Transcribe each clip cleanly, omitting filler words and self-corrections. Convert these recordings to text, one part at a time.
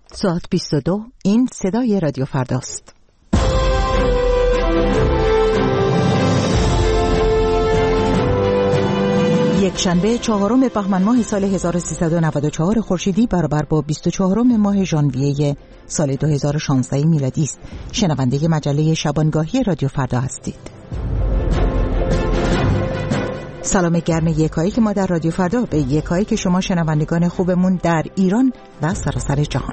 ساعت 22. این صدای رادیو فرداست. یک شنبه 4 بهمن ماه سال 1394 خورشیدی برابر با 24 ماه ژانویه سال 2016 میلادی است. شنونده مجله شبانگاهی رادیو فردا هستید. سلام گرم یکایی که ما در رادیو فردا به یکایی که شما شنوندگان خوبمون در ایران و سراسر جهان.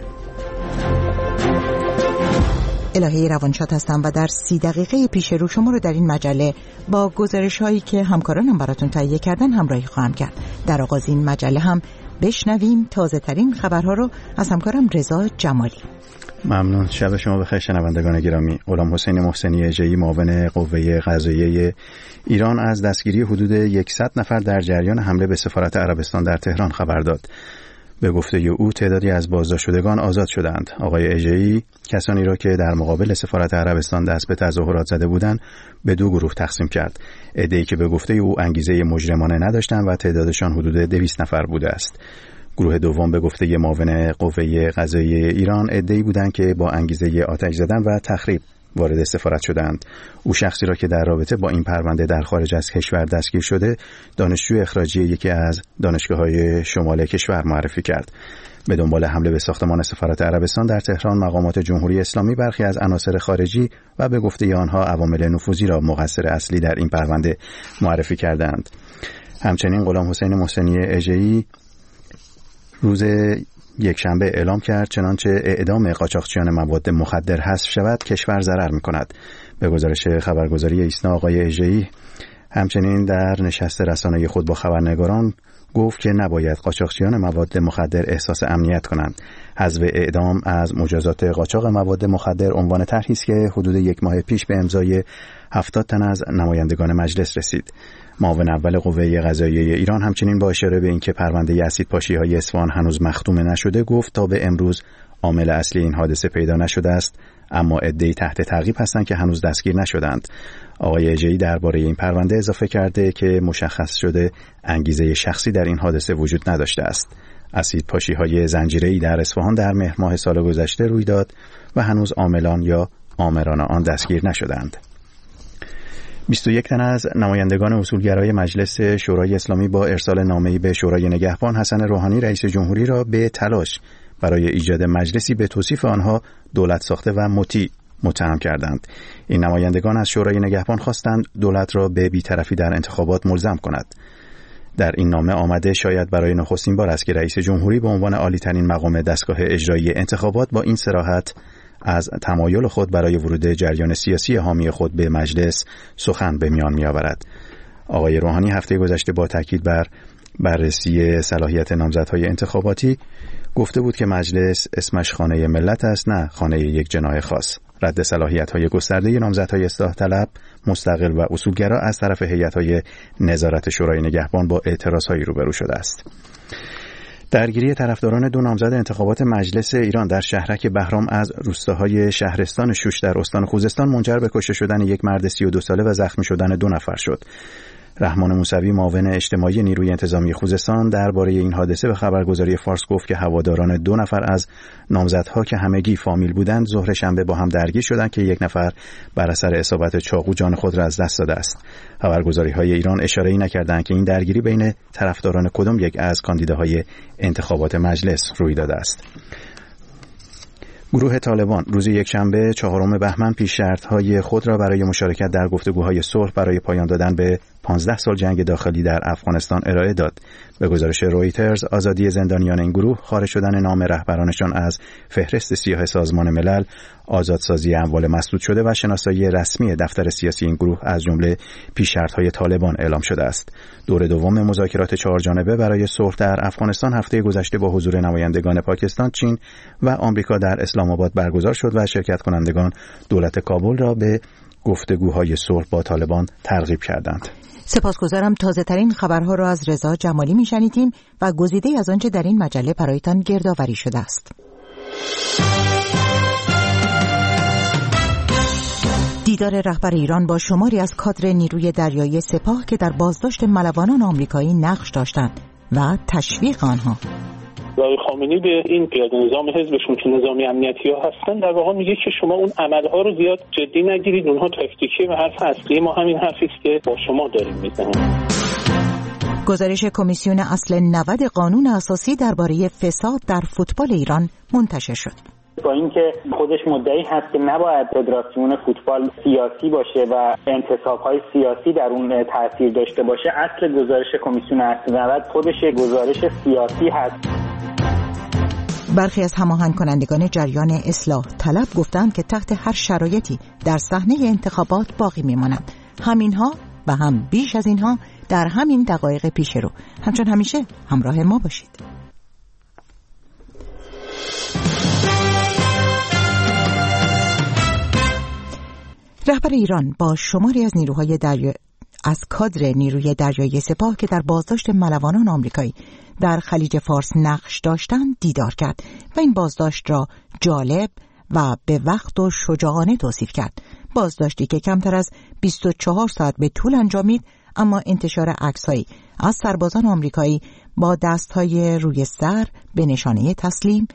الهی روانشاد هستم و در 30 دقیقه پیش رو شما رو در این مجله با گزارش هایی که همکارانم براتون تهیه کردن همراهی خواهم کرد. در آغاز این مجله هم بشنویم تازه ترین خبرها رو از همکارم رضا جمالی. ممنون. شب شما بخیر شنوندگان گرامی. غلام حسین محسنی اژه‌ای معاون قوه قضاییه ایران از دستگیری حدود 100 نفر در جریان حمله به سفارت عربستان در تهران خبر داد. به گفته او تعدادی از بازداشت شدگان آزاد شدند. آقای اژه‌ای کسانی را که در مقابل سفارت عربستان دست به تظاهرات زده بودند به 2 گروه تقسیم کرد. عده‌ای که به گفته او انگیزه مجرمانه نداشتند و تعدادشان حدود 200 نفر بوده است. گروه دوم به گفته معاون قوه قضاییه ایران عده‌ای بودند که با انگیزه آتش زدن و تخریب وارد سفارت شدند. او شخصی را که در رابطه با این پرونده در خارج از کشور دستگیر شده دانشجو اخراجی یکی از دانشگاه‌های شمال کشور معرفی کرد. به دنبال حمله به ساختمان سفارت عربستان در تهران مقامات جمهوری اسلامی برخی از عناصر خارجی و به گفته آنها عوامل نفوذی را مقصر اصلی در این پرونده معرفی کردند. همچنین غلام حسین محسنی اژه‌ای روز یکشنبه اعلام کرد چنانچه اعدام قاچاقچیان مواد مخدر حذف شود کشور ضرر می‌کند. به گزارش خبرگزاری ایسنا آقای اژه‌ای همچنین در نشست رسانه‌ای خود با خبرنگاران گفت که نباید قاچاقچیان مواد مخدر احساس امنیت کنند. حذف اعدام از مجازات قاچاق مواد مخدر عنوان طرحی است که حدود 1 ماه پیش به امضای 70 تن از نمایندگان مجلس رسید. معاون اول قوه قضاییه ایران همچنین با اشاره به اینکه پرونده اسیدپاشی‌های اصفهان هنوز مختوم نشده گفت تا به امروز عامل اصلی این حادثه پیدا نشده است، اما عده‌ای تحت تعقیب هستند که هنوز دستگیر نشدند. آقای اژه‌ای درباره این پرونده اضافه کرده که مشخص شده انگیزه شخصی در این حادثه وجود نداشته است. اسیدپاشی‌های زنجیره‌ای در اصفهان در مهر ماه سال گذشته روی داد و هنوز عاملان یا آمران آن دستگیر نشدند. 21 تن از نمایندگان اصولگرای مجلس شورای اسلامی با ارسال نامه‌ای به شورای نگهبان حسن روحانی رئیس جمهوری را به تلاش برای ایجاد مجلسی به توصیف آنها دولت ساخته و مطیع متهم کردند. این نمایندگان از شورای نگهبان خواستند دولت را به بی‌طرفی در انتخابات ملزم کند. در این نامه آمده شاید برای نخستین بار است که رئیس جمهوری به عنوان عالی‌ترین مقام دستگاه اجرایی انتخابات با این صراحت از تمایل خود برای ورود جریان سیاسی حامی خود به مجلس سخن به میان می‌آورد. آقای روحانی هفته گذشته با تاکید بر بررسی صلاحیت نامزدهای انتخاباتی گفته بود که مجلس اسمش خانه ملت است، نه خانه یک جناح خاص. رد صلاحیت‌های گسترده نامزدهای اصلاح طلب، مستقل و اصولگرا از طرف هیئت‌های نظارت شورای نگهبان با اعتراض‌هایی روبرو شده است. درگیری طرفداران 2 نامزد انتخابات مجلس ایران در شهرک بهرام از روستاهای شهرستان شوش در استان خوزستان منجر به کشته شدن یک مرد 32 ساله و زخمی شدن 2 نفر شد. رحمان موسوی معاون اجتماعی نیروی انتظامی خوزستان درباره این حادثه به خبرگزاری فارس گفت که هواداران 2 نفر از نامزدها که همگی فامیل بودند ظهر شنبه با هم درگیر شدند که 1 نفر بر اثر اصابت چاقو جان خود را از دست داده است. خبرگزاری‌های ایران اشاره‌ای نکردند که این درگیری بین طرفداران کدام یک از کاندیداهای انتخابات مجلس روی داده است. گروه طالبان روز یکشنبه 4 بهمن پیش شرط‌های خود را برای مشارکت در گفتگوهای صلح برای پایان دادن به 15 سال جنگ داخلی در افغانستان ارائه داد. به گزارش رویترز آزادی زندانیان این گروه، خارج شدن نام رهبرانشان از فهرست سیاه سازمان ملل، آزادسازی اموال مسدود شده و شناسایی رسمی دفتر سیاسی این گروه از جمله پیش شرط‌های طالبان اعلام شده است. دور دوم مذاکرات 4 جانبه برای صلح در افغانستان هفته گذشته با حضور نمایندگان پاکستان، چین و آمریکا در اسلام آباد برگزار شد و شرکت کنندگان دولت کابل را به گفتگوهای صلح با طالبان ترغیب کردند. سپاسگزارم. تازه ترین خبرها را از رضا جمالی میشنیدیم و گزیده از آنچه در این مجله برایتان گردآوری شده است. دیدار رهبر ایران با شماری از کادر نیروی دریایی سپاه که در بازداشت ملوانان آمریکایی نقش داشتند و تشویق آنها. و آقای خامنه‌ای به این پیاده نظام حزبشون که نظامی امنیتی‌ها هستن در واقع میگه که شما اون عملها رو زیاد جدی نگیرید، اونها تاکتیکیه و حرف اصلی ما همین حرفی است که با شما داریم میزنیم. گزارش کمیسیون اصل 90 قانون اساسی درباره فساد در فوتبال ایران منتشر شد. با اینکه خودش مدعی هست که نباید فدراسیون فوتبال سیاسی باشه و انتصاب‌های سیاسی در اون تاثیر داشته باشه، اصل گزارش کمیسیون اصل 90 خودش گزارش سیاسی هست. برخی از هماهنگ کنندگان جریان اصلاح طلب گفتند که تحت هر شرایطی در صحنه انتخابات باقی میمانند. همینها و هم بیش از اینها در همین دقایق پیش رو. همچون همیشه همراه ما باشید. رهبر ایران با شماری از از کادر نیروی دریایی سپاه که در بازداشت ملوانان آمریکایی در خلیج فارس نقش داشتند دیدار کرد و این بازداشت را جالب و به وقت و شجاعانه توصیف کرد. بازداشتی که کمتر از 24 ساعت به طول انجامید، اما انتشار عکس‌هایی از سربازان آمریکایی با دست‌های روی سر به نشانه تسلیم،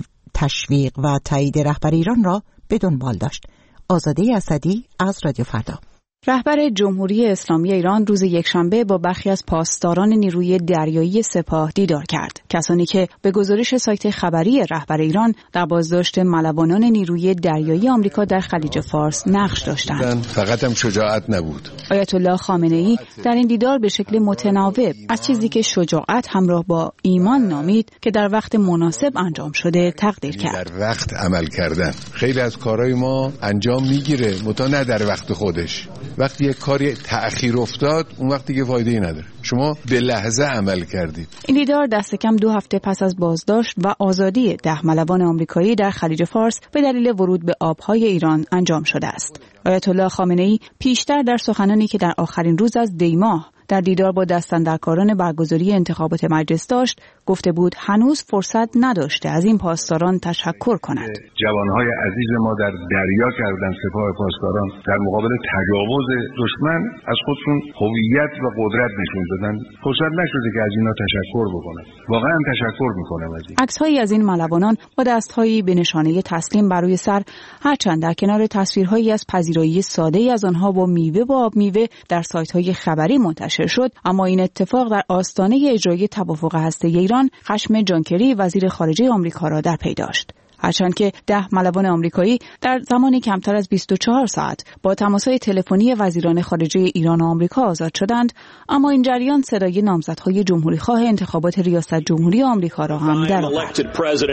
تشویق و تایید رهبر ایران را به دنبال داشت. آزاده اسدی از رادیو فردا. رهبر جمهوری اسلامی ایران روز یکشنبه با برخی از پاسداران نیروی دریایی سپاه دیدار کرد. کسانی که به گزارش سایت خبری رهبر ایران در بازداشت ملوانان نیروی دریایی آمریکا در خلیج فارس نقش داشتند. فقط هم شجاعت نبود. آیت الله خامنه‌ای در این دیدار به شکل متناوب از چیزی که شجاعت همراه با ایمان نامید که در وقت مناسب انجام شده تقدیر کرد. در وقت عمل کردن. خیلی از کارهای ما انجام میگیره، متا نه در وقت خودش. وقتی یک کاری تأخیر افتاد، اون وقتی که فایده‌ای نداره. شما به لحظه عمل کردید. این دیدار دست کم 2 هفته پس از بازداشت و آزادی 10 ملوان آمریکایی در خلیج فارس به دلیل ورود به آبهای ایران انجام شده است. آیت الله خامنه‌ای پیشتر در سخنانی که در آخرین روز از دی ماه در دیدار با دستاندرکاران برگزاری انتخابات مجلس داشت، گفته بود هنوز فرصت نداشته از این پاسداران تشکر کند. جوانهای عزیز ما در دریا کردن، سپاه پاسداران در مقابل تجاوز دشمن از خودشون هویت و قدرت نشون دادن. فرصت نشده که از اینا تشکر بکنن. واقعا تشکر میکنم از این. عکس‌هایی از این ملوانان با دست‌هایی به نشانه تسلیم بر روی سر، هرچند در کنار تصویرهایی از پذیرایی ساده‌ای از آنها با میوه و آب میوه در سایت‌های خبری منتشر شد، اما این اتفاق در آستانه اجرای توافق هسته‌ای ایران خشم جان کری وزیر خارجه آمریکا را در پی داشت. هرچند که 10 ملوان آمریکایی در زمانی کمتر از 24 ساعت با تماس‌های تلفنی وزیران خارجه ایران و آمریکا آزاد شدند، اما این جریان صدای نامزدهای جمهوری‌خواه انتخابات ریاست جمهوری آمریکا را هم درآورد.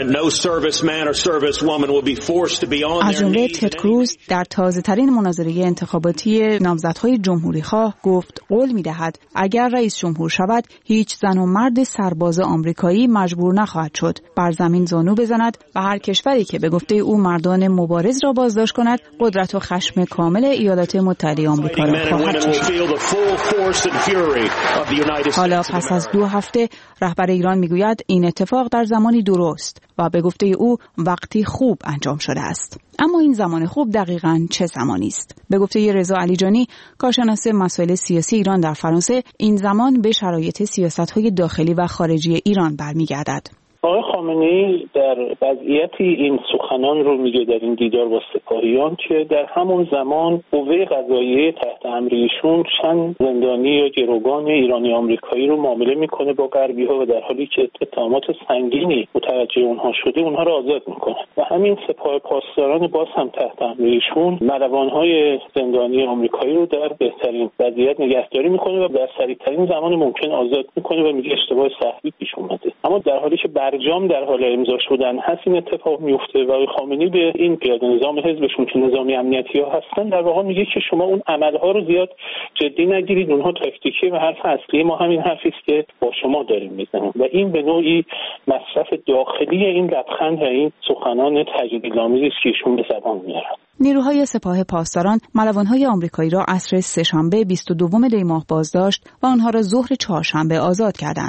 از جمله تد کروز در تازه‌ترین مناظره انتخاباتی نامزدهای جمهوری‌خواه گفت قول می‌دهد اگر رئیس جمهور شود، هیچ زن و مرد سرباز آمریکایی مجبور نخواهد شد بر زمین زانو بزند و هر کشوری که به گفته او مردان مبارز را بازداشت کند، قدرت و خشم کامل ایالات متحده آمریکا را خواهد چشید. حالا پس از 2 هفته رهبر ایران میگوید این اتفاق در زمانی درست و به گفته او وقتی خوب انجام شده است. اما این زمان خوب دقیقاً چه زمانی است؟ به گفته رضا علیجانی، کارشناس مسائل سیاسی ایران در فرانسه، این زمان به شرایط سیاست‌های داخلی و خارجی ایران برمیگردد. آقای خامنه‌ای در وضعیتی این سخنان رو میگه در این دیدار با سپاهیان که در همون زمان قوه قضاییه تحت امر ایشون چند زندانی یا گروگان ایرانی آمریکایی رو معامله میکنه با غربی‌ها و در حالی که اتهامات سنگینی متوجه اونها شده اونها رو آزاد میکنه و همین سپاه پاسداران باز هم تحت امر ایشون ملوان‌های زندانی آمریکایی رو در بهترین وضعیت نگهداری میکنه و در سریع‌ترین زمان ممکن آزاد میکنه و میگه اشتباه سختی پیش اومده. اما در حالی که برجام در حال امضا شدن هست این اتفاق میفته و خامنه‌ای به این پیاده نظام حزبشون که نظامی امنیتی‌ها هستن در واقع میگه که شما اون عملها رو زیاد جدی نگیرید، اونها تاکتیکیه و حرف اصلی ما همین حرفی است که با شما داریم میزنیم و این به نوعی مصرف داخلی این لبخند و این سخنان تجلیل‌آمیزی است که ایشون به زبان میارن. نیروهای سپاه پاسداران ملوان‌های آمریکایی را عصر سه‌شنبه 22 دی ماه بازداشت و آنها را ظهر چهارشنبه آزاد کردند.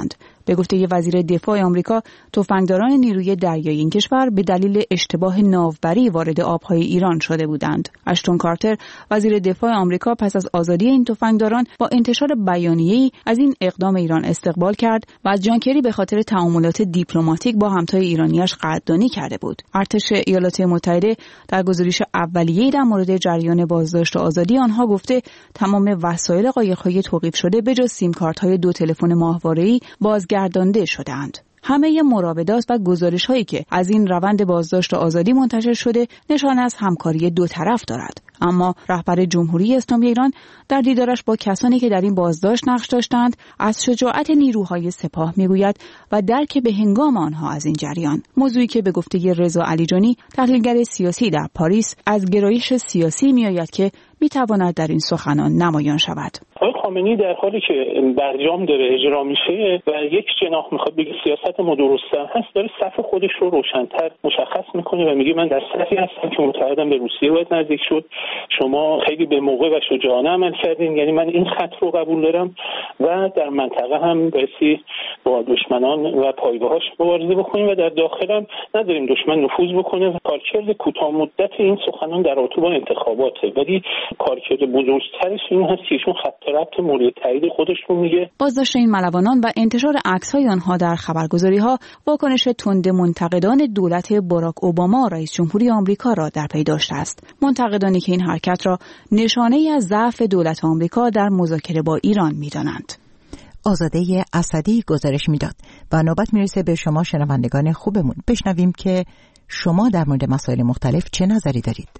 به گفته وزیر دفاع آمریکا، تفنگداران نیروی دریایی این کشور به دلیل اشتباه ناوبری وارد آبهای ایران شده بودند. اشتون کارتر، وزیر دفاع آمریکا، پس از آزادی این تفنگداران با انتشار بیانیه‌ای از این اقدام ایران استقبال کرد و از جان کری به خاطر تعاملات دیپلماتیک با همتای ایرانیش قدردانی کرده بود. ارتش ایالات متحده در گزارش اولیه‌ای در مورد جریان بازداشت و آزادی آنها گفته تمام وسایل قایق‌های توقیف شده به جز سیم کارت‌های 2 تلفن ماهواره‌ای بازگردانده شده‌اند. همه مراودات و گزارش‌هایی که از این روند بازداشت و آزادی منتشر شده نشان از همکاری 2 طرف دارد. اما رهبر جمهوری اسلامی ایران در دیدارش با کسانی که در این بازداشت نقش داشتند از شجاعت نیروهای سپاه میگوید و درک به هنگام آنها از این جریان، موضوعی که به گفته رضا علیجانی، تحلیلگر سیاسی در پاریس، از گرایش سیاسی میآید که میتواند در این سخنان نمایان شود. آقای خامنه‌ای در حالی که برجام داره اجرا میشه و یک جناح میخواد بگه سیاست ما درسته هست، داره صف خودش رو روشن‌تر مشخص میکنه و میگه من در صفی هستم که معتقدم به روسیه باید نزدیک شد. شما خیلی به موقع و شجاعانه عمل کردین، یعنی من این خط رو قبول دارم و در منطقه هم بایستی با دشمنان و پایگاهاش مبارزه بکنیم و در داخل هم نداریم دشمن نفوذ بکنه. کارکرد کوتاه مدت این سخنان در رابطه با انتخاباته، ولی کارکرد بزرگترش این هست که ایشون خط ربط مورد تایید خودش رو میگه. بازداشت این ملوانان و انتشار عکس‌های آنها در خبرگزاری‌ها واکنش تند منتقدان دولت باراک اوباما رئیس جمهوری آمریکا را در پی داشته است. منتقدانی که این حرکت را نشانه‌ای از ضعف دولت آمریکا در مذاکره با ایران می‌دانند. آزاده اسدی گزارش میداد و نوبت میرسه به شما شنوندگان خوبمون بشنویم که شما در مورد مسائل مختلف چه نظری دارید.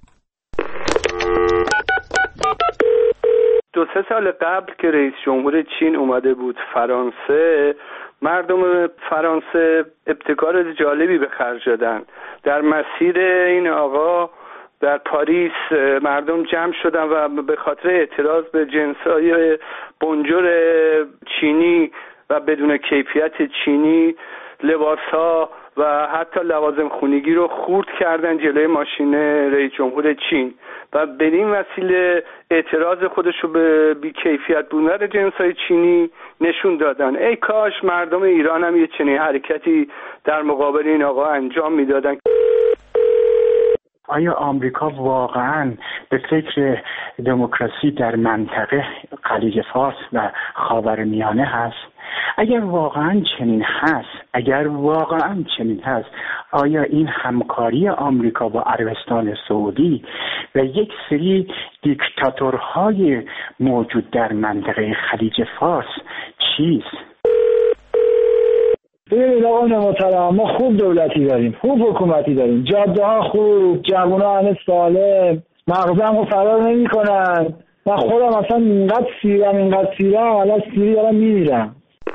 2-3 سال قبل که رئیس جمهور چین اومده بود فرانسه، مردم فرانسه ابتکار جالبی به خرج دادن. در مسیر این آقا در پاریس مردم جمع شدن و به خاطر اعتراض به جنس‌های بنجر چینی و بدون کیفیت چینی لباس‌ها و حتی لوازم خونگی رو خورد کردن جلوی ماشین رئیس جمهور چین و بدین وسیله اعتراض خودش رو به بی‌کیفیت بودن جنس‌های چینی نشون دادن. ای کاش مردم ایران هم یه چنین حرکتی در مقابل این آقا انجام میدادن. آیا آمریکا واقعاً به فکر دموکراسی در منطقه خلیج فارس و خاورمیانه هست؟ اگر واقعاً چنین هست، آیا این همکاری آمریکا با عربستان سعودی و یک سری دیکتاتورهای موجود در منطقه خلیج فارس چیست؟ ببینید آقای محترم، ما خوب دولتی داریم، خوب حکومتی داریم، جاده ها خوب، جوونا همه سالم، مغزم رو فرار نمی کنن. من خودم اصلا اینقدر سیرم الان سیری دارم میمیرم.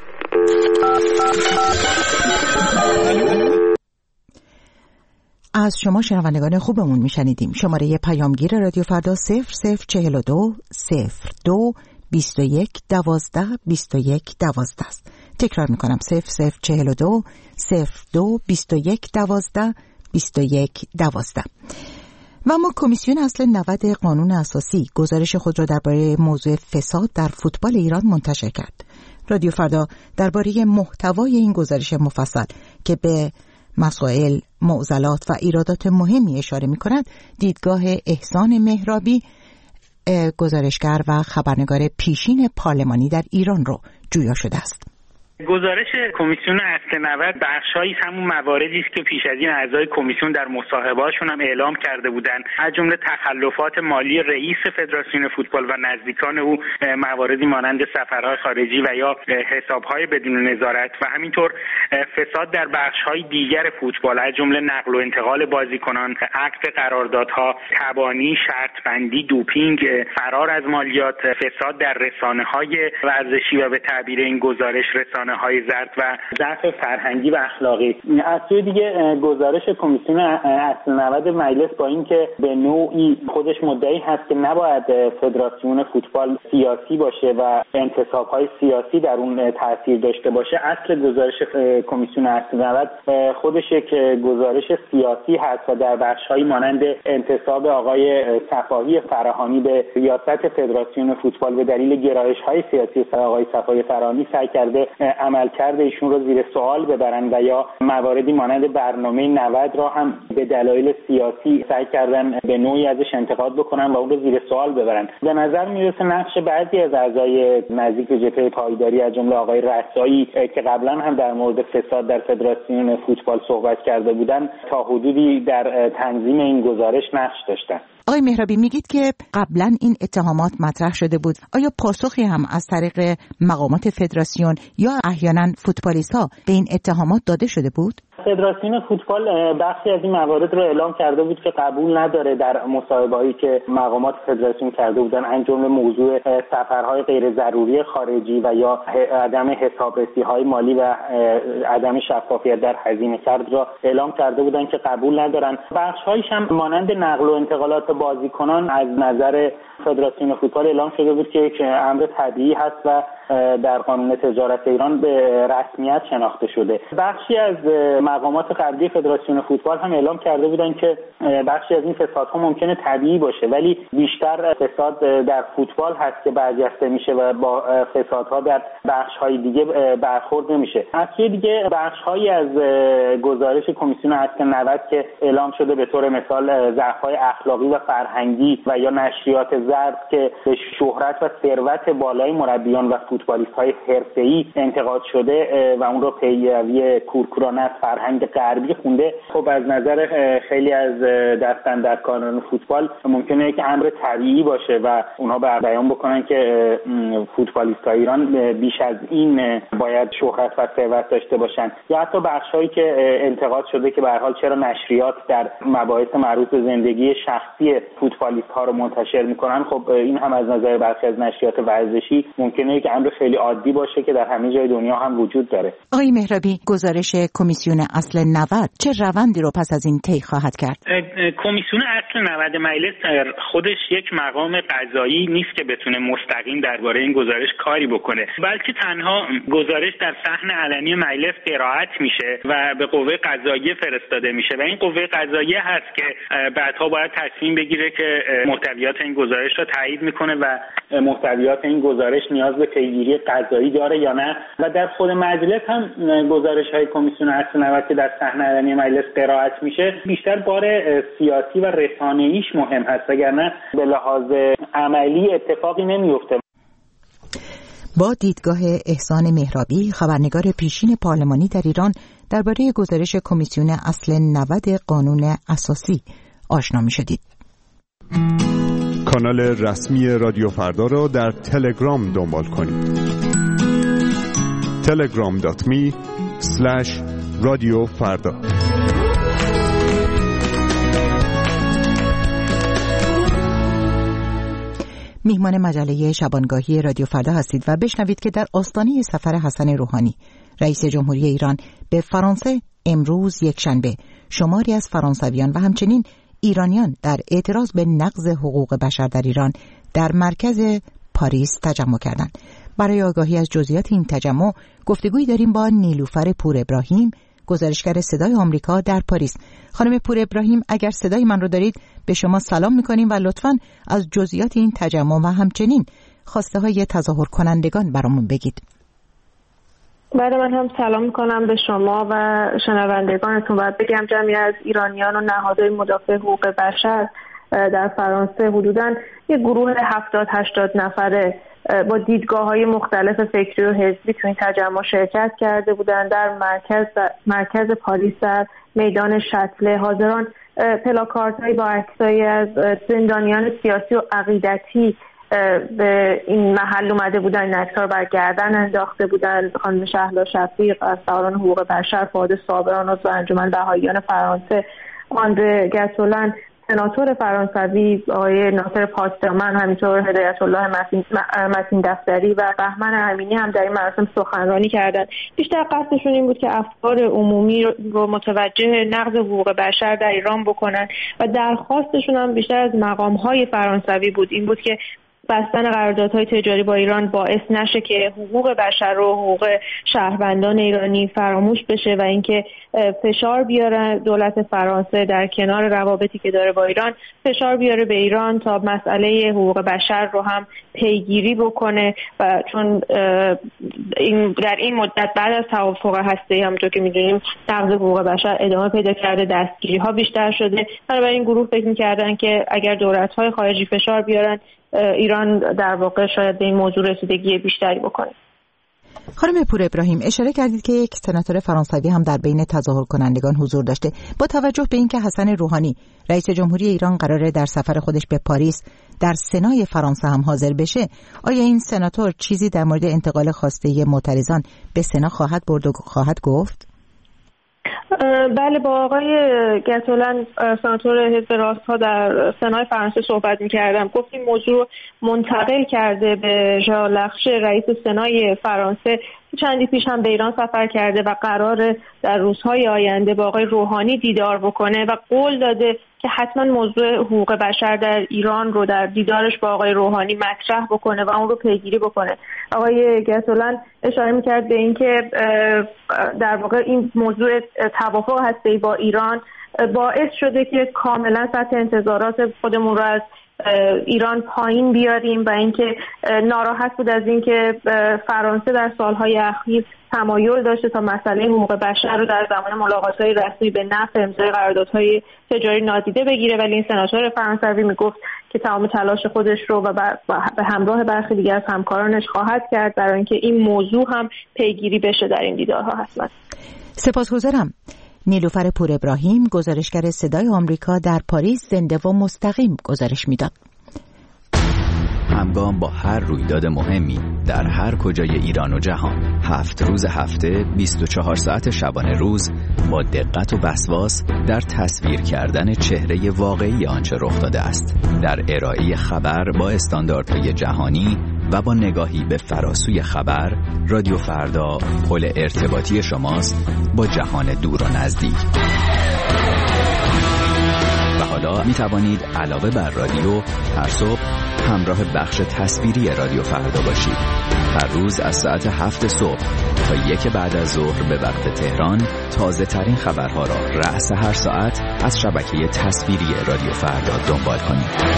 از شما شنوندگان خوبمون میشنیدیم. شماره پیامگیر رادیو فردا 0042 02 21 12 21 12 است. تکرار میکنم 0042 02 21 12 21 12. و اما کمیسیون اصل 90 قانون اساسی گزارش خود را درباره موضوع فساد در فوتبال ایران منتشر کرد. رادیو فردا درباره محتوای این گزارش مفصل که به مسائل، معضلات و ایرادات مهمی اشاره می‌کند، دیدگاه احسان مهرابی، گزارشگر و خبرنگار پیشین پارلمانی در ایران رو جویا شده است. گزارش کمیسیون اصل 90 بخش‌هایی همون مواردی است که پیش از این اعضای کمیسیون در مصاحبه‌هاشون هم اعلام کرده بودند، از جمله تخلفات مالی رئیس فدراسیون فوتبال و نزدیکان او، مواردی مانند سفرهای خارجی و یا حساب‌های بدون نظارت و همینطور فساد در بخش‌های دیگر فوتبال، از جمله نقل و انتقال بازیکنان، عقد قراردادها، تبانی، شرط‌بندی، دوپینگ، فرار از مالیات، فساد در رسانه‌های ورزشی و به تعبیر این گزارش رسانه‌های زرد و ضعف فرهنگی و اخلاقی. از سوی دیگه گزارش کمیسیون اصل 90 مجلس با اینکه به نوعی خودش مدعی هست که نباید فدراسیون فوتبال سیاسی باشه و انتصاب‌های سیاسی در اون تاثیر داشته باشه، اصل گزارش کمیسیون اصل 90 خودش یک گزارش سیاسی هست و در بخش‌هایی مانند انتصاب آقای صفاحی فراهانی به ریاست فدراسیون فوتبال به دلیل گرایش‌های سیاسی آقای صفاحی فراهانی سعی کرده عملکرد ایشون رو زیر سوال ببرن و یا مواردی مانند برنامه 90 را هم به دلایل سیاسی سعی کردن به نوعی ازش انتقاد بکنن و اون رو زیر سوال ببرن. به نظر میرسه نقش بعضی از اعضای نزدیک به جبهه پایداری از جمله آقای رسایی که قبلا هم در مورد فساد در فدراسیون فوتبال صحبت کرده بودن تا حدودی در تنظیم این گزارش نقش داشتن. آقای مهرابی میگید که قبلا این اتهامات مطرح شده بود. آیا پاسخی هم از طریق مقامات فدراسیون یا احیانا فوتبالیست‌ها به این اتهامات داده شده بود؟ فدراسیون فوتبال بخشی از این موارد رو اعلام کرده بود که قبول نداره در مصاحبه‌ای که مقامات فدراسیون کرده بودن، از جمله موضوع سفرهای غیر ضروری خارجی و یا عدم حسابرسی‌های مالی و عدم شفافیت در هزینه کرد را اعلام کرده بودن که قبول ندارن. بخش‌هایش هم مانند نقل و انتقالات بازیکنان از نظر فدراسیون فوتبال اعلام شده بود که یک امر طبیعی هست و در قانون تجارت ایران به رسمیت شناخته شده. بخشی از مقامات قبلی فدراسیون فوتبال هم اعلام کرده بودن که بخشی از این فسادها ممکنه طبیعی باشه ولی بیشتر فساد در فوتبال هست که برجسته میشه و با فسادها در بخش‌های دیگه برخورد نمیشه. از سوی دیگه بخش‌هایی از گزارش کمیسیون اصل 90 که اعلام شده به طور مثال ضعف‌های اخلاقی و فرهنگی و یا نشریات زرد که به شهرت و ثروت بالای مربیان و فوتبالیست‌های حرفه‌ای انتقاد شده و اون رو پیروی کورکورانه از فرهنگ غربی خونده، خب از نظر خیلی از دستاندرکاران فوتبال ممکنه یک امر طبیعی باشه و اونها بیان بکنن که فوتبالیست‌های ایران بیش از این باید شهرت و ثروت داشته باشن. یا حتی بخشایی که انتقاد شده که به هر حال چرا نشریات در مباحث مربوط به زندگی شخصی فوتبالیست‌ها رو منتشر می‌کنن، خب این هم از نظر برخی از نشریات ورزشی ممکنه یک امر خیلی عادی باشه که در همه جای دنیا هم وجود داره. آقای مهرابی، گزارش کمیسیون اصل 90 چه روندی رو پس از این طی خواهد کرد؟ کمیسیون اصل 90 مجلس خودش یک مقام قضایی نیست که بتونه مستقیم درباره این گزارش کاری بکنه، بلکه تنها گزارش در صحن علنی مجلس قرائت میشه و به قوه قضاییه فرستاده میشه و این قوه قضاییه هست که بعدها باید تصمیم بگیره که محتویات این گزارش رو تایید میکنه و محتویات این گزارش نیاز به پیگیری قضایی داره یا نه. و در خود مجلس هم گزارش‌های کمیسیون اصل 90 که در صحنه علنی مجلس قرائت میشه بیشتر بار سیاسی و رسانه‌ایش مهم هست، وگرنه به لحاظ عملی اتفاقی نمیفته. با دیدگاه احسان مهرابی، خبرنگار پیشین پارلمانی در ایران، درباره گزارش کمیسیون اصل 90 قانون اساسی آشنا می‌شدید. کانال رسمی رادیو فردا را در تلگرام دنبال کنید. telegram.me/رادیوفردا. میهمان مجله شبانگاهی رادیو فردا هستید و بشنوید که در آستانه سفر حسن روحانی رئیس جمهوری ایران به فرانسه امروز یکشنبه شماری از فرانسویان و همچنین ایرانیان در اعتراض به نقض حقوق بشر در ایران در مرکز پاریس تجمع کردند. برای آگاهی از جزئیات این تجمع گفتگویی داریم با نیلوفر پور ابراهیم، گزارشگر صدای آمریکا در پاریس. خانم پور ابراهیم، اگر صدای من رو دارید به شما سلام می‌کنیم و لطفاً از جزئیات این تجمع و همچنین خواسته های تظاهر کنندگان برامون بگید. بعد من هم سلام میکنم به شما و شنوندگانتون. باید بگم جمعی از ایرانیان و نهادهای مدافع حقوق بشر در فرانسه حدوداً یک گروه 70-80 نفره با دیدگاه‌های مختلف فکری و حزبی تو این تجمع شرکت کرده بودند. در مرکز پاریس در میدان شتله حاضران پلاکاردهایی با عکسایی از زندانیان سیاسی و عقیدتی به این محل اومده بودن. این عکس‌ها رو بر گردن انداخته بودن. خانم شهلا شفیق از فعالان حقوق بشر، فؤاد صابران عضو انجمن بهائیان فرانسه، آندره گسولن سناتور فرانسوی، آقای ناصر پاسدامن، همینطور هدایت الله متین دفتری و بهمن امینی هم در این مراسم سخنرانی کردند. بیشتر قصدشون این بود که افکار عمومی رو متوجه نقض حقوق بشر در ایران بکنن و درخواستشون هم بیشتر از مقام‌های فرانسوی بود، این بود که بستن قراردادهای تجاری با ایران باعث نشه که حقوق بشر و حقوق شهروندان ایرانی فراموش بشه و اینکه فشار بیاره دولت فرانسه در کنار روابطی که داره با ایران فشار بیاره به ایران تا مسئله حقوق بشر رو هم پیگیری بکنه و چون در این مدت بعد از توافق هسته‌ای همونطور که می‌دونیم نقض حقوق بشر ادامه پیدا کرده، دستگیری‌ها بیشتر شده. بنابراین این گروه فکر می‌کردن که اگر دولت‌های خارجی فشار بیارن ایران در واقع شاید به این موضوع رسیدگی بیشتری بکنه. خانم پور ابراهیم، اشاره کردید که یک سناتور فرانسوی هم در بین تظاهر کنندگان حضور داشته. با توجه به اینکه حسن روحانی رئیس جمهوری ایران قراره در سفر خودش به پاریس در سنای فرانسه هم حاضر بشه، آیا این سناتور چیزی در مورد انتقال خواسته معترضان به سنا خواهد برد و خواهد گفت؟ بله، با آقای گتولن سناتور حزب راست ها در سنای فرانسه صحبت می‌کردم. گفت این موضوع منتقل کرده به ژان لخشه رئیس سنای فرانسه. چندی پیش هم به ایران سفر کرده و قراره در روزهای آینده با آقای روحانی دیدار بکنه و قول داده که حتما موضوع حقوق بشر در ایران رو در دیدارش با آقای روحانی مطرح بکنه و اون رو پیگیری بکنه. آقای گتولن اشاره می‌کرد به اینکه در واقع این موضوع توافق هسته‌ای با ایران باعث شده که کاملا سطح انتظارات خودمون رو از ایران پایین بیاریم و اینکه ناراحت بود از اینکه فرانسه در سالهای اخیر تمایل داشته تا مسئله حقوق بشر رو در زمان ملاقات‌های رسمی به نفع امضای قراردادهای تجاری نادیده بگیره، ولی این سناتور فرانسوی میگفت که تمام تلاش خودش رو و به همراه برخی دیگر از همکارانش خواهد کرد برای اینکه این موضوع هم پیگیری بشه در این دیدارها. حتما سپاسگزارم. نیلوفر پور ابراهیم، گزارشگر صدای آمریکا در پاریس، زنده و مستقیم گزارش میداد. همگام با هر رویداد مهمی در هر کجای ایران و جهان، 7 روز هفته 24 ساعت شبانه روز با دقت و وسواس در تصویر کردن چهره واقعی آنچه رخ داده است، در ارائه خبر با استانداردهای جهانی و با نگاهی به فراسوی خبر، رادیو فردا پل ارتباطی شماست با جهان دور و نزدیک. و حالا می توانید علاوه بر رادیو هر صبح همراه بخش تصویری رادیو فردا باشید. هر روز از ساعت 7 صبح تا 1 بعد از ظهر به وقت تهران تازه ترین خبرها را رأس هر ساعت از شبکه تصویری رادیو فردا دنبال کنید.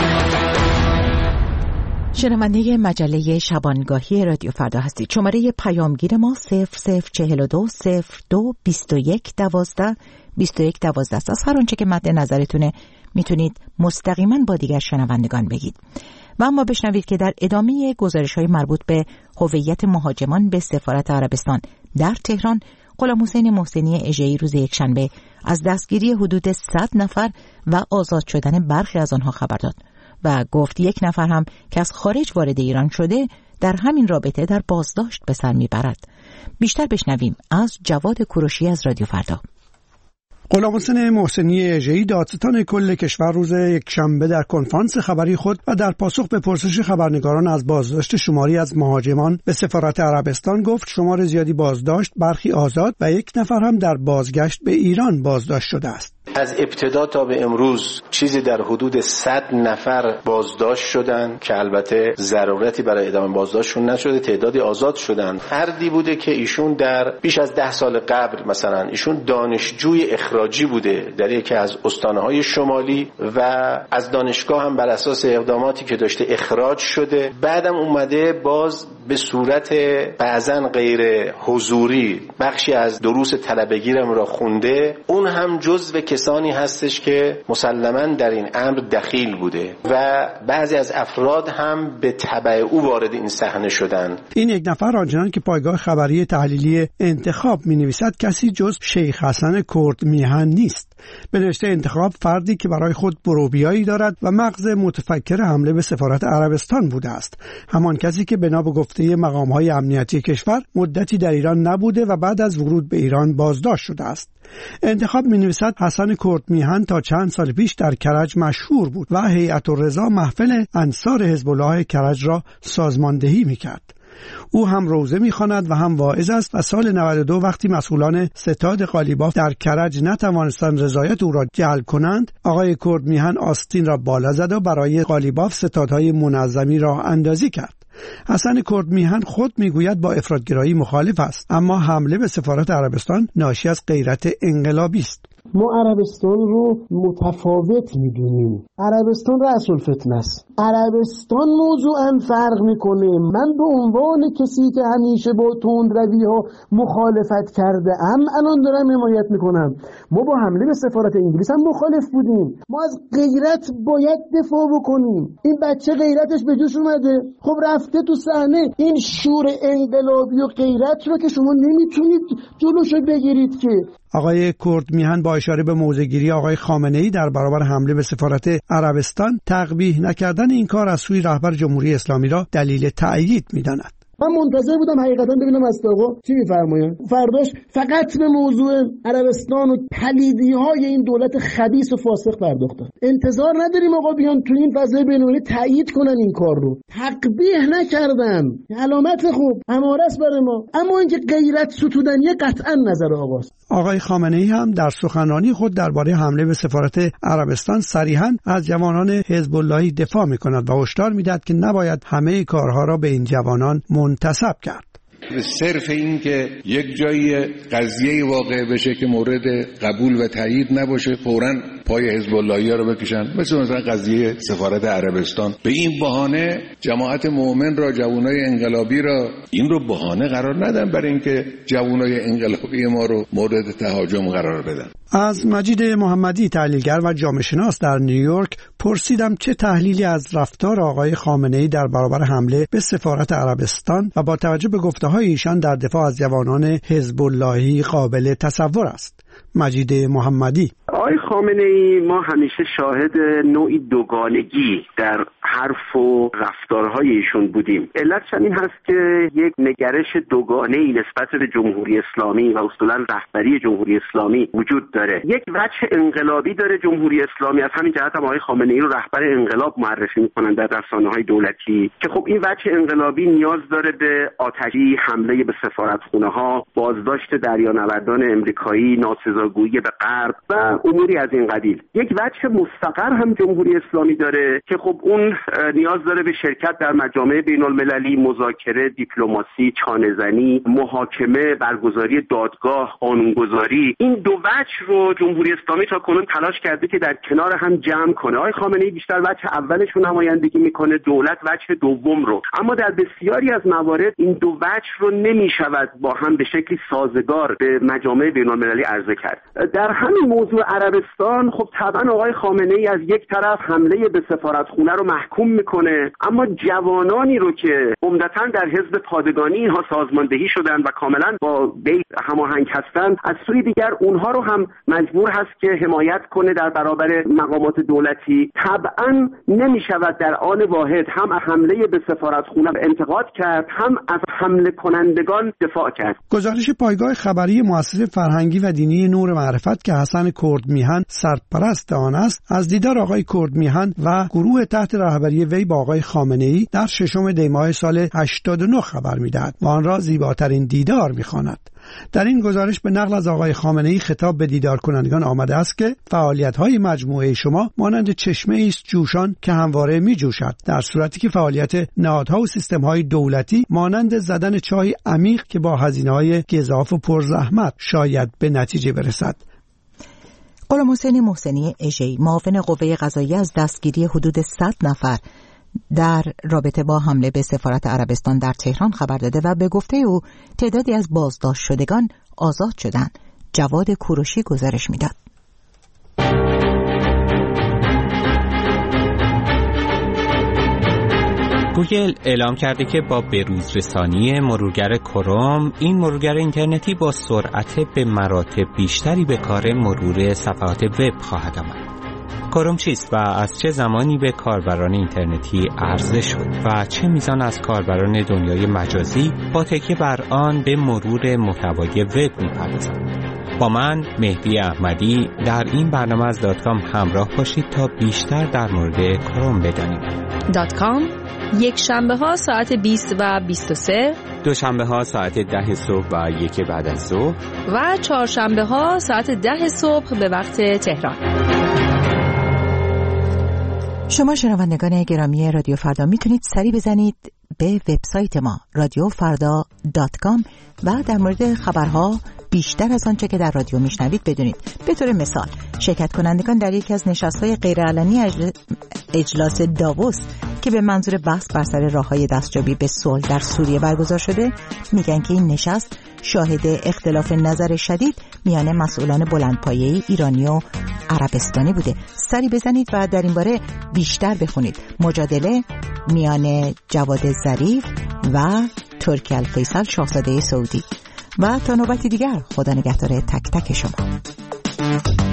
شنونده مجله شبانگاهی رادیو فردا هستید. شماره پیامگیر ما 0042 02 21 12 21 12 است. از هر آنچه که مد نظرتونه میتونید مستقیما با دیگر شنوندگان بگید. و اما بشنوید که در ادامه گزارش‌های مربوط به هویت مهاجمان به سفارت عربستان در تهران، غلامحسین محسنی اژه‌ای روز یکشنبه از دستگیری حدود 100 نفر و آزاد شدن برخی از آنها خبر داد و گفت یک نفر هم که از خارج وارد ایران شده در همین رابطه در بازداشت به سر میبرد. بیشتر بشنویم از جواد کوروشی از رادیو فردا. غلامحسین محسنی اژه‌ای دادستان کل کشور روز یکشنبه در کنفرانس خبری خود و در پاسخ به پرسش خبرنگاران از بازداشت شماری از مهاجمان به سفارت عربستان گفت شمار زیادی بازداشت، برخی آزاد و یک نفر هم در بازگشت به ایران بازداشت شده است. از ابتدا تا به امروز چیزی در حدود 100 نفر بازداشت شدن که البته ضرورتی برای ادامه بازداشتشون نشده، تعدادی آزاد شدن. فردی بوده که ایشون در بیش از 10 سال قبل مثلا ایشون دانشجوی اخراجی بوده در یکی از استانه‌های شمالی و از دانشگاه هم بر اساس اقداماتی که داشته اخراج شده، بعدم اومده باز به صورت بعضن غیر حضوری بخشی از دروس طلبگیرم را خونده. اون هم جزو کسانی هستش که مسلماً در این امر دخیل بوده و بعضی از افراد هم به تبع او وارد این صحنه شدند. این یک نفر آنچنان که پایگاه خبری تحلیلی انتخاب می‌نویسد کسی جز شیخ حسن کرد میهن نیست. به نوشته انتخاب فردی که برای خود بروبیایی دارد و مغز متفکر حمله به سفارت عربستان بوده است. همان کسی که بنا به گفته مقام‌های امنیتی کشور مدتی در ایران نبوده و بعد از ورود به ایران بازداشت شده است. انتخاب می‌نویسد حسن کرد میهن تا چند سال پیش در کرج مشهور بود و هیئت الرضا محفل انصار حزب الله کرج را سازماندهی می‌کرد. او هم روزه می‌خواند و هم واعظ است و سال 92 وقتی مسئولان ستاد قالیباف در کرج نتوانستند رضایت او را جلب کنند، آقای کرد میهن آستین را بالا زد و برای قالیباف ستادهای منظمی راه اندازی کرد. حسن کرد میهن خود میگوید با افراطگرایی مخالف است، اما حمله به سفارت عربستان ناشی از غیرت انقلابی است. ما عربستان رو متفاوت میدونیم. عربستان رأس الفتنه است. عربستان موضوعاً فرق میکنه. من به عنوان کسی که همیشه با تندروی ها مخالفت کرده ام الان دارم حمایت میکنم. ما با حمله به سفارت انگلیس هم مخالف بودیم. ما از غیرت باید دفاع بکنیم. این بچه غیرتش به جوش اومده، خب رفته تو صحنه. این شور انقلابی و غیرت رو که شما نمیتونید جلوشو بگیرید که. آقای کرد میهن با اشاره به موضع‌گیری آقای خامنه‌ای در برابر حمله به سفارت عربستان، تقبیح نکردن این کار از سوی رهبر جمهوری اسلامی را دلیل تأیید می‌داند. من منتظر بودم حقیقتا ببینم از آقا چی می‌فرمایند. فرداش فقط به موضوع عربستان و پلیدی‌های این دولت خبیث و فاسق پرداختن. انتظار نداریم آقا بیان تو این فضای بین‌المللی تایید کنن این کار رو. تقبیح نکردن. علامت خوب، اماره است برای ما. اما اینکه غیرت ستودنی قطعاً نظر آقاست. آقای خامنه‌ای هم در سخنرانی خود درباره حمله به سفارت عربستان صریحاً از جوانان حزب اللهی دفاع می‌کند و هشدار می‌دهد که نباید همه کارها را به این جوانان منتسب کرد. به صرف این که یک جایی قضیه واقع بشه که مورد قبول و تایید نباشه فوراً پای حزب اللهی‌ها رو بکشن، مثلا قضیه سفارت عربستان. به این بهانه جماعت مؤمن را، جوانای انقلابی را، این رو بهانه قرار ندن برای اینکه جوانای انقلابی ما رو مورد تهاجم قرار بدن. از مجید محمدی، تحلیلگر و جامعه شناس در نیویورک، پرسیدم چه تحلیلی از رفتار آقای خامنه‌ای در برابر حمله به سفارت عربستان و با توجه به گفته‌های ایشان در دفاع از جوانان حزب اللهی قابل تصور است. مجید محمدی: آقای خامنه‌ای ما همیشه شاهد نوعی دوگانگی در حرف و رفتارهای ایشون بودیم. علتش این هست که یک نگرش دوگانه‌ای نسبت به جمهوری اسلامی و اصولاً رهبری جمهوری اسلامی وجود داره. یک وجه انقلابی داره جمهوری اسلامی، از همین جهت هم آقای خامنه‌ای رو رهبر انقلاب معرفی می‌کنن در رسانه‌های دولتی، که خب این وجه انقلابی نیاز داره به آتشی، حمله به سفارتخونه‌ها، بازداشت دریانوردان امریکایی، ناسزاگویی به غرب و اموری از این قبیل. یک وجه مستقر هم جمهوری اسلامی داره که خب اون نیاز داره به شرکت در مجامع بین‌المللی، مذاکره، دیپلماسی، چانه‌زنی، محاکمه، برگزاری دادگاه، قانونگذاری. این دو وجه رو جمهوری اسلامی تا کنون تلاش کرده که در کنار هم جمع کنه. آقای خامنه‌ای بیشتر وجه اولش رو نمایندگی میکنه، دولت وجه دوم رو. اما در بسیاری از موارد این دو وجه رو نمیشود با هم به شکلی سازگار به مجامع بین‌المللی عرضه کرد. در همین موضوع عربستان خب طبعا آقای خامنه‌ای از یک طرف حمله به سفارتخونه رو محکوم میکنه، اما جوانانی رو که عمدتاً در حزب پادگانی اینها سازماندهی شدن و کاملا با بیت هماهنگ هستند، از سوی دیگر اونها رو هم مجبور هست که حمایت کنه در برابر مقامات دولتی. طبعا نمیشود در آن واحد هم حمله به سفارتخونه انتقاد کرد، هم از حمله کنندگان دفاع کرد. گزارش پایگاه خبری مؤسسه فرهنگی و دینی نور معرفت که حسن کرد میهن سرپرست آن است، از دیدار آقای کرد میهن و گروه تحت رهبری وی با آقای خامنه‌ای در 6 دی ماه سال 89 خبر می‌دهد و آن را زیباترین دیدار می‌خواند. در این گزارش به نقل از آقای خامنه‌ای خطاب به دیدار کنندگان آمده است که فعالیت‌های مجموعه شما مانند چشمه‌ای است جوشان که همواره می‌جوشد، در صورتی که فعالیت نهادها و سیستم‌های دولتی مانند زدن چای عمیق که با هزینه‌های گزاف و پرزحمت شاید به نتیجه برسد. غلام حسین محسنی اژه‌ای، معاون قوه قضاییه، از دستگیری حدود 100 نفر در رابطه با حمله به سفارت عربستان در تهران خبر داده و به گفته او تعدادی از بازداشت شدگان آزاد شدند. جواد کوروشی گزارش میداد. گوگل اعلام کرده که با بروزرسانی مرورگر کروم، این مرورگر اینترنتی با سرعت به مراتب بیشتری به کار مرور صفحات وب خواهد آمد. کروم چیست و از چه زمانی به کاربران اینترنتی عرضه شد و چه میزان از کاربران دنیای مجازی با تکیه بر آن به مرور محتوای وب می‌پردازند؟ با من مهدی احمدی در این برنامه از .com همراه باشید تا بیشتر در مورد کروم بدانید. .com یک شنبه ها ساعت 20 و 23، دوشنبه ها ساعت 10 صبح و 1 بعد از ظهر و چهارشنبه ها ساعت 10 صبح به وقت تهران. شما شنوندگان گرامی رادیو فردا میتونید سری بزنید به وبسایت ما radiofrda.com و در مورد خبرها بیشتر از آنچه که در رادیو میشنوید بدونید. به طور مثال شرکت کنندگان در یکی از نشست‌های غیرعلنی اجلاس داووس که به منظور بحث بر سر راه‌های دستیابی به صلح در سوریه برگزار شده میگن که این نشست شاهد اختلاف نظر شدید میان مسئولان بلندپایه‌ای ایرانی و عربستانی بوده. سری بزنید و در این باره بیشتر بخونید. مجادله میان جواد ظریف و ترکی الفیصل شاهزاده سعودی. و تا نوبتی دیگر خدا نگهدار تک تک شما.